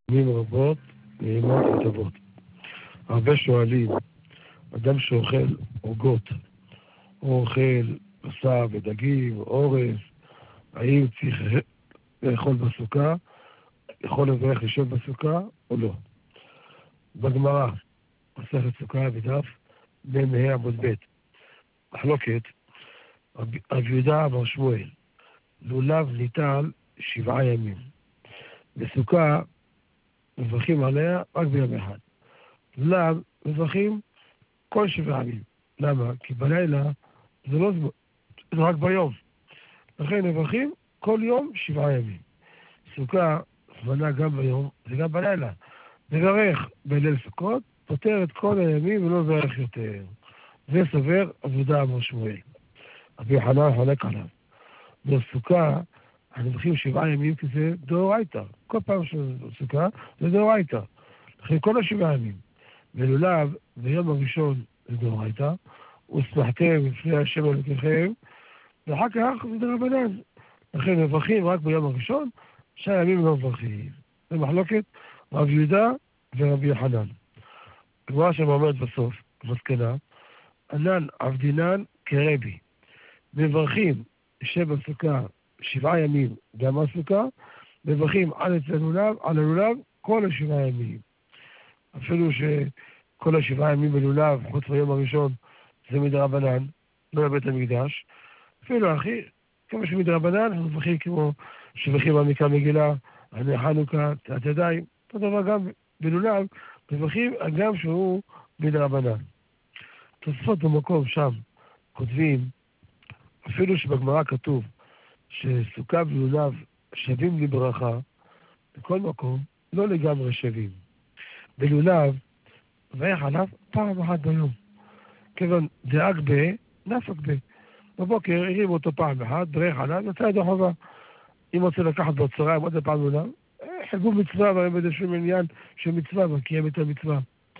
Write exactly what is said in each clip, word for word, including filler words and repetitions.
פעמים רבות נעימות וטובות. הרבה שואלים, אדם שאוכל עוגות, או אוכל בשר ודגים, אורז, האם צריך לאכול בסוכה, יכול לברך לישון בסוכה או לא. בגמרא, מסכת סוכה בדף מ"ה עמוד ב', מחלוקת, רב יהודה בר שמואל, לולב ניטל שבעה ימים. בסוכה מברכים עליה רק ביום אחד. לולב מברכים כל שבעה ימים. למה? כי בלילה זה לא זמן, זה רק ביום. לכן מברכים כל יום שבעה ימים. סוכה זמנה גם ביום וגם בלילה. מברך בליל סוכות, פותר את כל הימים ולא מברך יותר. זה סובר רב יהודה בר שמואל. רבי יוחנן חולק עליו. בסוכה אנחנו מברכים שבעה ימים כי זה דאורייתא. כל פעם בסוכה זה דאורייתא. לכן כל השבעה ימים. ולולב ביום הראשון זה דאורייתא, ושמחתם לפני השם אלוקיכם, ואחר כך זה דרבנן. לכן מברכים רק ביום הראשון, שהימים לא מברכים. זה מחלוקת רב יהודה ורבי יוחנן. הגמרא שם אומרת בסוף, מסקנה, ענן עבדינן כרבי. מברכים שבסוכה שבעה ימים גם הסוכה, מברכים על אצל לולב, על הלולב כל השבעה ימים. אפילו שכל השבעה ימים בלולב, חוץ מהיום הראשון, זה מדרבנן, לא לבית המקדש. אפילו אחי, כמה שמדרבנן, אנחנו מברכים כמו שמברכים במקרא מגילה, עני חנוכה, תת ידיים, אותו דבר גם בלולב, מברכים גם שהוא מדרבנן. תוספות במקום שם כותבים, אפילו שבגמרא כתוב שסוכה ולולב שווים לברכה, בכל מקום לא לגמרי שווים. בלולב, מברך עליו פעם אחת ביום. כיוון דאג ב, נפק ב. בבוקר הרים אותו פעם אחת, ברך עליו, יצא ידו חובה. אם רוצה לקחת בצהריים עוד פעם לולב, חגו מצווה, והרי בזה שום עניין של מצווה, וקיים את המצווה.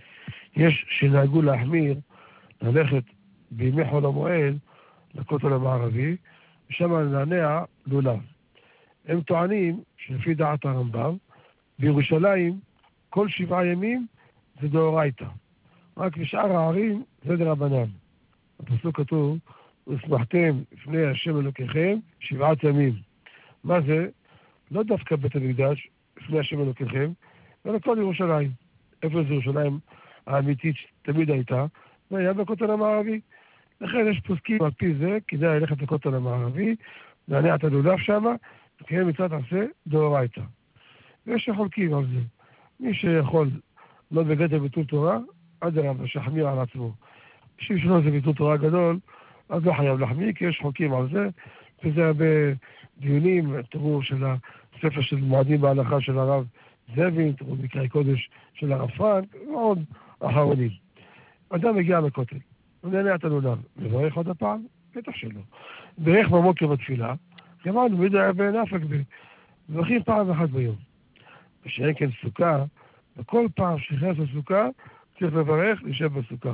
יש שנהגו להחמיר, ללכת בימי חול המועד, לכותל המערבי, ושם נענע לולב. הם טוענים שלפי דעת הרמב"ם, בירושלים כל שבעה ימים זה דאורייתא. רק בשאר הערים זה דרבנן. הפסוק כתוב, ושמחתם לפני השם אלוקיכם שבעת ימים. מה זה? לא דווקא בית המקדש לפני השם אלוקיכם, אלא כל ירושלים. איפה זה ירושלים האמיתית שתמיד הייתה? זה היה בכותל המערבי. לכן יש פוסקים על פי זה, כדאי ללכת לכותל המערבי, להניע את הלולב שם, וכן מצוות עשה דאורייתא. ויש שחולקים על זה. מי שיכול לא בגדר ביטול תורה, אדרבה שיחמיר על עצמו. בשביל שלא זה ביטול תורה גדול, אז לא חייב להחמיר, כי יש חולקים על זה, וזה הרבה דיונים, תראו של הספר של מועדים בהלכה של הרב זאבין, תראו מקראי קודש של הרב פרנק, ועוד אחרונים. אדם מגיע לכותל, הוא נהנה את הלולב, מברך עוד הפעם, בטח שלא. ברך במוקר בתפילה, גמרנו מידע בנפק ב, מברכים פעם אחת ביום. ושאין כן סוכה, וכל פעם שנכנס לסוכה, צריך לברך להישב בסוכה.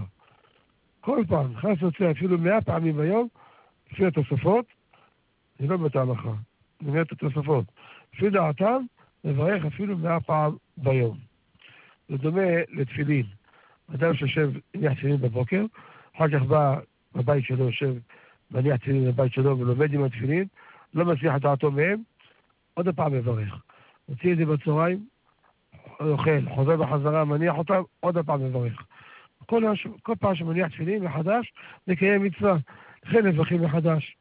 כל פעם, נכנס לצא אפילו מאה פעמים ביום, לפי התוספות, זה לא בית ההלכה, זה נראה את התוספות. לפי דעתם, לברך אפילו מאה פעם ביום. זה דומה לתפילין. אדם שיושב, מניח תפילין בבוקר, אחר כך בא בבית שלו, יושב, מניח תפילין בבית שלו ולומד עם התפילין, לא מצליח את דעתו מהם, עוד הפעם מברך. מוציא את זה בצהריים, אוכל, חוזר בחזרה, מניח אותם, עוד הפעם מברך. כל, כל פעם שמניח תפילין מחדש, נקיים מצווה. לכן מברכים מחדש.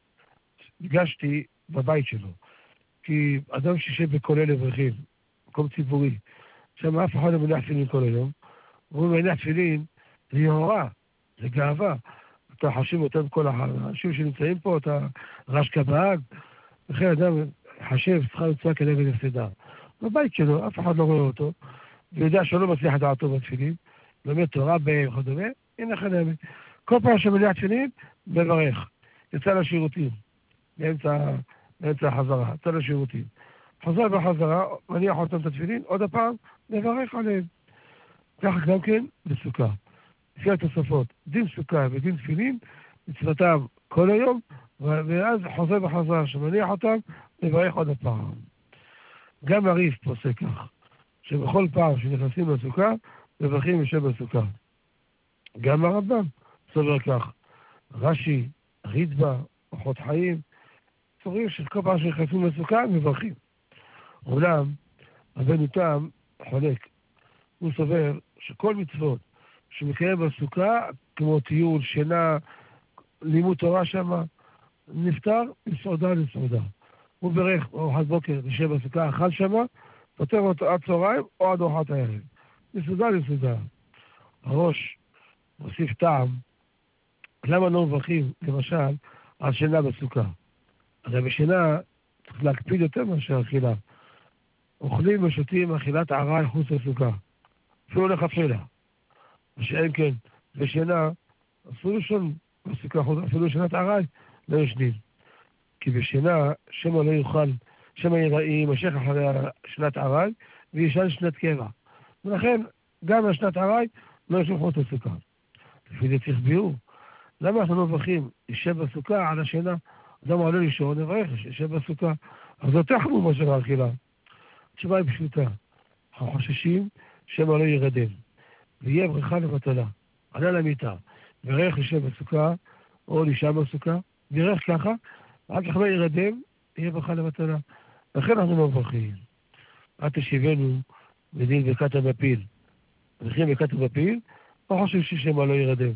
הגשתי בבית שלו. כי אדם שישב בכולל אברכים, מקום ציבורי, שם אף אחד לא מניח תפילין כל היום, והוא מניח תפילין, זה יהורה, זה גאווה. אתה חשים אותם כל האנשים שנמצאים פה, אתה רשקה בהג, לכן אדם חשב, צריכה לצוע כנגד הפסדה. בבית שלו, אף אחד לא רואה אותו, ויודע שלא מצליח את דעתו בתפילין, לומד תורה וכדומה, הנה חנמת. כל פעם שמניח תפילין, מברך. יצא לשירותים, באמצע, באמצע החזרה, יצא לשירותים. חזר בחזרה, מניח אותם את התפילין, עוד הפעם, מברך עליהם. כך גם כן בסוכה. לפי התוספות, דין סוכה ודין תפילין, מצוותם כל היום, ואז חוזר בחזרה, שמניח אותם, מברך עוד הפעם. גם הריף פוסק כך, שבכל פעם שנכנסים לסוכה, מברכים יושב בסוכה. גם הרמב"ם סובר כך. רש"י, רידב"א, אורחות חיים, סוברים שכל פעם שנכנסים לסוכה, מברכים. אולם, רבנו תם חולק. הוא סובר שכל מצוות שמקיים בסוכה, כמו טיול, שינה, לימוד תורה שמה, נפטר מסעודה לסעודה. הוא ברך ארוחת בוקר, יושב בסוכה, אכל שמה, פותר אותו עד צהריים או עד ארוחת הערב. מסעודה לסעודה. הראש מוסיף טעם, למה לא מברכים, למשל, על שינה בסוכה? הרי בשינה צריך להקפיד יותר מאשר אכילה. אוכלים ושותים אכילת ערעי חוץ לסוכה. אפילו לכתחילה. מה שאין כן, בשינה, אסור לישון בסוכה, אפילו שינת ערעי לא ישנים. כי בשינה, שמא לא יוכל, שמא יימשך אחרי שנת ערעי, וישן שנת קבע. ולכן, גם השנת ערעי לא ישנו חוץ לסוכה. לפי זה צריך ביאור. למה אנחנו לא מברכים, ישב בסוכה על השינה? אדם עולה לישון, נברך, ישב בסוכה. אז זה יותר חמור מאשר האכילה. התשובה היא פשוטה. אנחנו חוששים שמא לא ירדם. ויהיה ברכה לבטלה. עלה למיטה. ברך ישב בסוכה, או לישן בסוכה. ברך ככה, רק כך לא ירדם, יהיה ברכה לבטלה. לכן אנחנו לא מברכים. עד תשיבנו בדין ברכת המפיל. מברכים ברכת המפיל, לא חוששים שמא לא ירדם.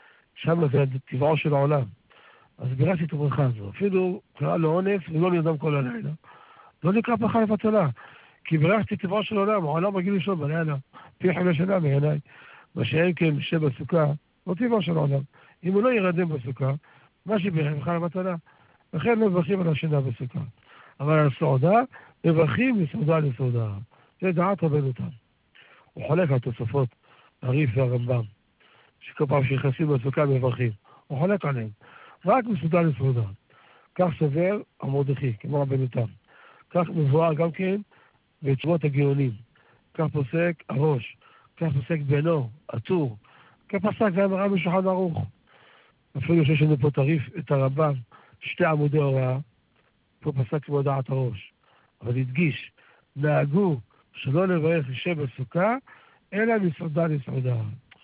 שם זה טבעו של העולם. אז בירכתי את הברכה הזו. אפילו קרא לו אונס ולא נרדם כל הלילה. לא נקרא ברכה לבטלה. כי בירכתי טבעו של העולם, העולם רגיל לישון בלילה. פי חמש שנה מעיניי. מה שאין כן ישב בסוכה, לא טבעו של העולם. אם הוא לא ירדם בסוכה, מה שבירך ברכה לבטלה. לכן לא מברכים על השינה בסוכה. אבל על הסעודה, מברכים מסעודה לסעודה. זה דעת רבנו תם. הוא חולק על תוספות הריף והרמב"ם. שכל פעם שנכנסים לסוכה מברכים. הוא חולק עליהם. רק מסעודה לסעודה. כך סובר המרדכי, כמו רבנו תם. כך מבואר גם כן בתשובות הגאונים. כך פוסק הראש. כך פוסק בנו, הטור. כך פסק גם הרב שולחן ערוך. אפילו שיש לנו פה תריף את הרמב"ם, שתי עמודי הוראה, פה פסק כמו דעת הראש. אבל הדגיש, נהגו שלא לברך ישב בסוכה, אלא מסעודה לסעודה.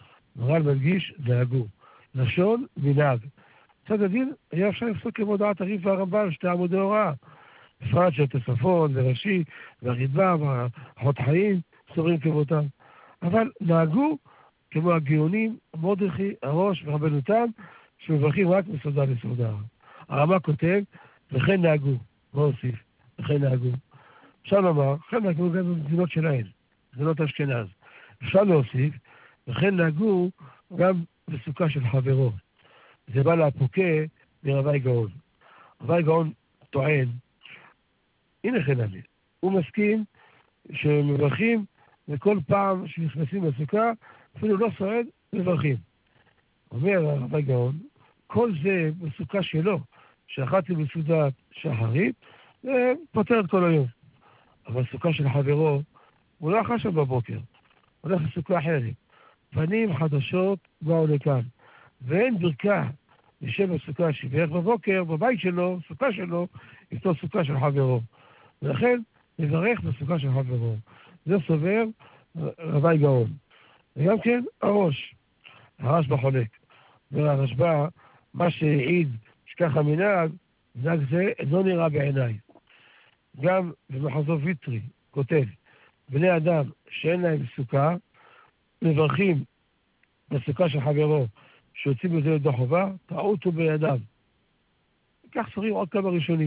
מרן מדגיש, נהגו. לשון, מנהג. צד הדין, היה אפשר לפסוק כמו דעת הריף והרמב"ם, שתי עמודי הוראה. בפרט של תוספות, וראשי, והרידב"א, ואורחות חיים, סוברים כמותם. אבל נהגו כמו הגאונים, מרדכי, הראש ורבנו תם, שמברכים רק מסעודה לסעודה. הרמ"א כותב, וכן נהגו. מה הוסיף? וכן נהגו. אפשר לומר, וכן נהגו גם במדינות שלהן, מדינות אשכנז. אפשר להוסיף, וכן נהגו גם בסוכה של חברו. זה בא להפוקה מרבי גאון. רבי גאון טוען, הנה כן אני, הוא מסכים שמברכים וכל פעם שנכנסים לסוכה, אפילו לא סועד, מברכים. אומר רבי גאון, כל זה בסוכה שלו, שאכלתי בסעודת שחרית, זה פותר את כל היום. אבל סוכה של חברו, הוא לא אכל שם בבוקר, הולך לסוכה אחרת. פנים חדשות באו לכאן, ואין ברכה ישב בסוכה שברך בבוקר, בבית שלו, סוכה שלו, איתו סוכה של חברו. ולכן נברך בסוכה של חברו. זה סובר רבי גאון. וגם כן, הראש, הרשב"א חולק. והרשב"א, מה שהעיד שככה מנהג, מנהג זה לא נראה בעיניי. גם במחזור ויטרי כותב, בני אדם שאין להם סוכה, מברכים בסוכה של חברו, שיוצאים בזה ידי חובה, טעותו בידם. כך סורים עוד כמה ראשונים.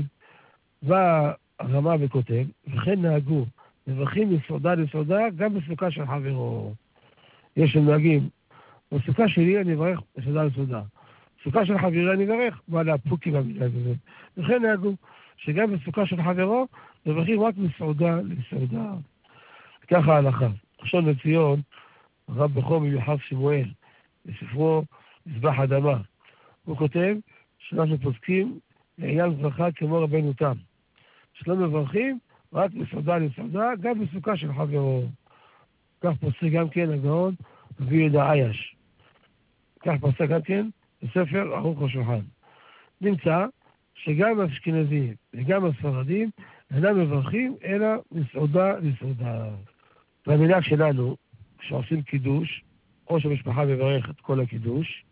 והרמ"א וכותב, וכן נהגו, מברכים מסעודה לסעודה, גם בסוכה של חברו. יש נהגים, בסוכה שלי אני אברך מסעודה לסעודה. בסוכה של חברי אני אברך, ועל הפוקים המילה הזה. וכן נהגו, שגם בסוכה של חברו, מברכים רק מסעודה לסעודה. ככה ההלכה. ראשון לציון, הרב בכור מיוחס שמואל, בספרו מזבח אדמה. הוא כותב שאנחנו פוסקים לעניין ברכה כמו רבנו תם. שלא מברכים רק מסעודה לסעודה, גם בסוכה של חברו. כך פוסק גם כן הגאון רבי יהודה עייש. כך פוסק גם כן בספר ערוך השולחן. נמצא שגם האשכנזים וגם הספרדים אינם מברכים אלא מסעודה לסעודה. והמילה שלנו, כשעושים קידוש, ראש המשפחה מברך את כל הקידוש,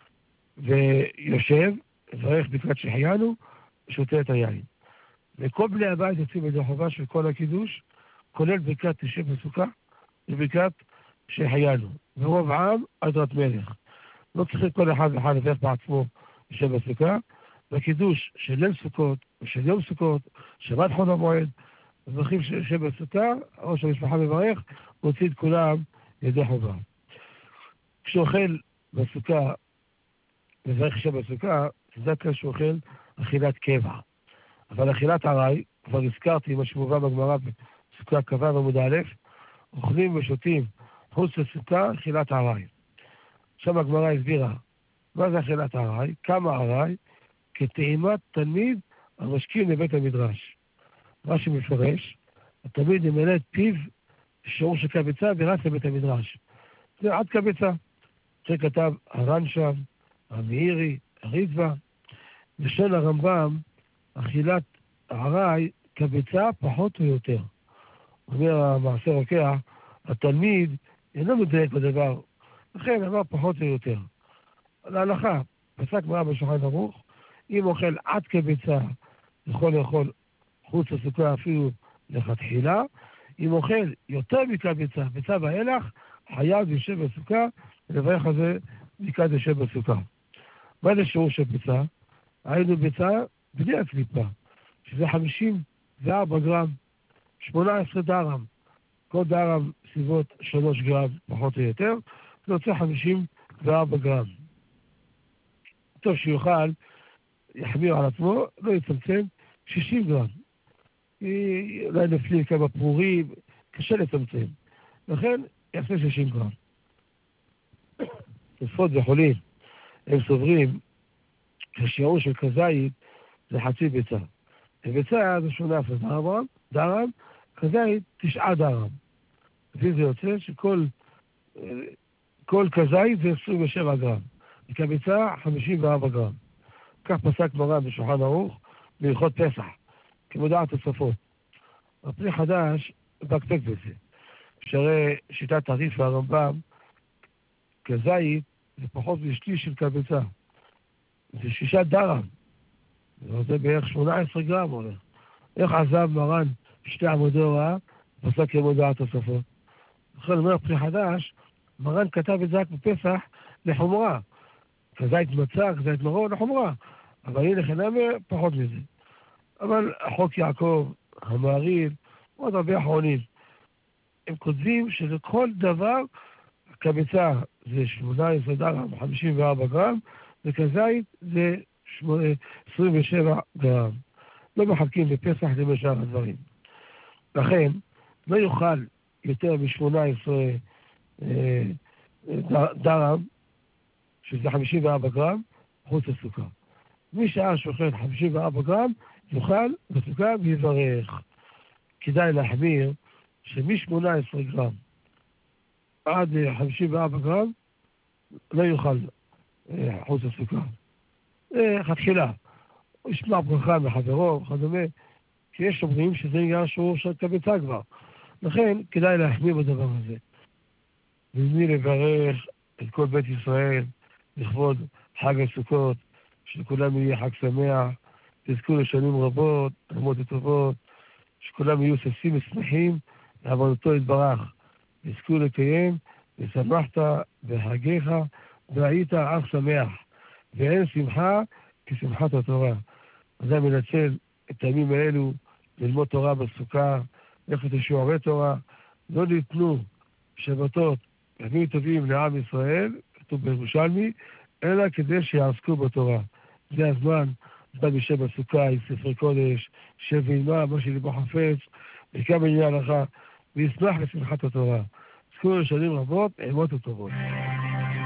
ויושב, מברך ברכת שהחיינו, ושותה את היין. וכל בני הבית יוצאים ידי חובה של כל הקידוש, כולל ברכת תשב בסוכה, וברכת שהחיינו. ורוב העם עדרת מלך. לא צריכים כל אחד ואחד לברך בעצמו יושב בסוכה, והקידוש של ליל סוכות, ושל יום סוכות, שבת חול המועד, מברכים שיושב בסוכה, ראש המשפחה מברך, מוציא את כולם ידי חובה. כשאוכל בסוכה, מברך שיושב בסוכה, זה כשהוא אוכל אכילת קבע. אבל אכילת עראי, כבר הזכרתי מה שמובא בגמרא בסוכה קבע ועמוד א', אוכלים ושותים חוץ לסוכה, אכילת עראי. שם הגמרא הסבירה, מה זה אכילת עראי? כמה עראי? כטעימת תלמיד המשכין לבית המדרש. מה שמפרש, התלמיד ימלא את פיו שיעור של קבצה ורץ לבית המדרש. זה עד קבצה. זה כתב הר"ן שם, המאירי, הריטב"א. לשון הרמב"ם, אכילת עראי קבצה פחות או יותר. אומר המעשה רוקח, התלמיד אינו מדייק בדבר, לכן אמר פחות או יותר. להלכה, פסק גמרא בשולחן ערוך, אם אוכל עד קבצה, יכול לאכול חוץ לסוכה אפילו לכתחילה, אם אוכל יותר מקבצה, ביצה ואילך, חייב יושב בסוכה, ולברך על זה ברכת יושב בסוכה. מה זה שיעור של ביצה? היינו ביצה בלי הקליפה, שזה חמישים וארבע גרם, שמונה עשרה דרם, כל דרם סביבות שלוש גרם פחות או יותר, זה יוצא חמישים וארבע גרם. טוב שיוכל, יחמיר על עצמו, לא יצמצם, שישים גרם. אולי נפליל כמה פרורים, קשה לצמצם. לכן יעשה שישים גרם. תוספות וחולים, הם סוברים שהשיעור של כזית זה חצי ביצה. ביצה זה שמונה עשרה דרם, דרם, כזית תשעה דרם. לפי זה יוצא שכל כל כזית זה עשרים ושבע גרם. וכביצה חמישים וארבע גרם. כך פסק גמרא בשולחן ערוך בהלכות פסח, כמודעת תוספות. הפרי חדש בקפק בזה. שהרי שיטת הרי"ף והרמב"ם, כזית זה פחות משליש של כביצה. זה שישה דרם. זה בערך שמונה עשרה גרם הולך. איך עזב מרן שתי עמודי הוראה, פסק כמודעת תוספות. לכן אומר פרי חדש, מרן כתב את זה רק בפסח לחומרה. כזית מצה, כזית מרון, לחומרה. אבל הנה חינם פחות מזה. אבל החוק יעקב, המעריל, עוד הרבה אחרונים. הם כותבים שלכל דבר, כביצה זה שמונה עשרה דרם, חמישים וארבע גרם, וכזית זה עשרים ושבע גרם. לא מחלקים בפסח למשאר הדברים. לכן, לא יוכל יותר מ-שמונה עשרה דרם, שזה חמישים וארבע גרם, חוץ לסוכה. משעה שאוכל חמישים וארבע גרם, יוכל בסוכה ויברך. כדאי להחמיר שמ-שמונה עשרה גרם עד חמישים וארבע גרם, לא יוכל חוץ לסוכה. חתחילה. הוא ישמע ברכה מחברו וכדומה, כי יש אומרים שזה נהיה שיעור של כביצה כבר. לכן כדאי להחמיר בדבר הזה. ובלי לברך את כל בית ישראל לכבוד חג הסוכות, שכולם יהיה חג שמח, תזכו לשנים רבות, רמות וטובות, שכולם יהיו ששים ושמחים, לעבודתו יתברך. תזכו לקיים, ושמחת בחגיך, והיית אך שמח. ואין שמחה כשמחת התורה. אז אני מנצל את הימים האלו ללמוד תורה בסוכה, ללכת לשיעורי תורה, לא ניתנו שבתות ימים טובים לעם ישראל, כתוב בירושלמי, אלא כדי שיעסקו בתורה. זה הזמן, אדם ישב בסוכה עם ספרי קודש, שב וילמד מה שליבו חפץ, ויקם עניין הלכה, וישמח לשמחת התורה. זכו לשנים רבות, אימות וטובות.